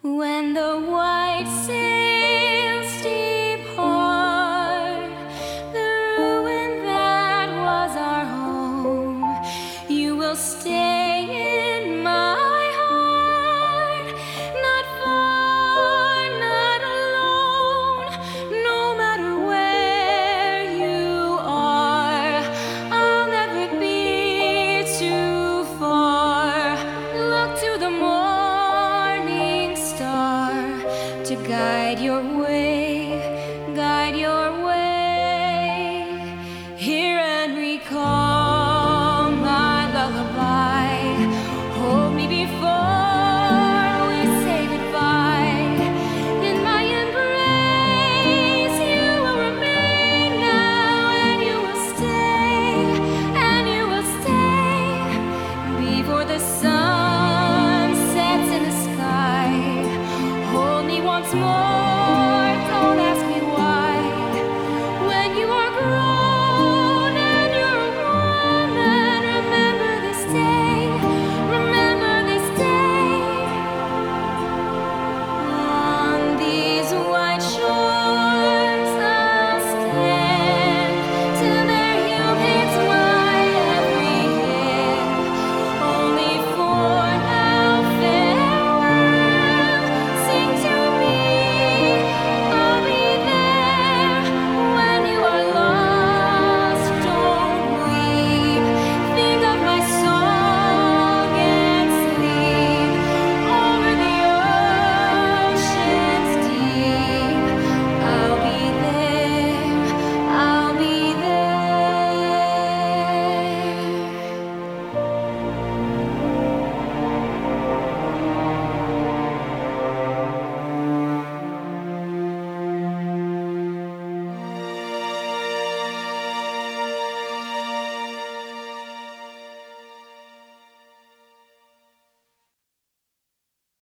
When the white sails depart, the ruin that was our home, you will stay in my heart, not far, not alone, no matter where you are. I'll never be too far. Look to the morning star to guide your way.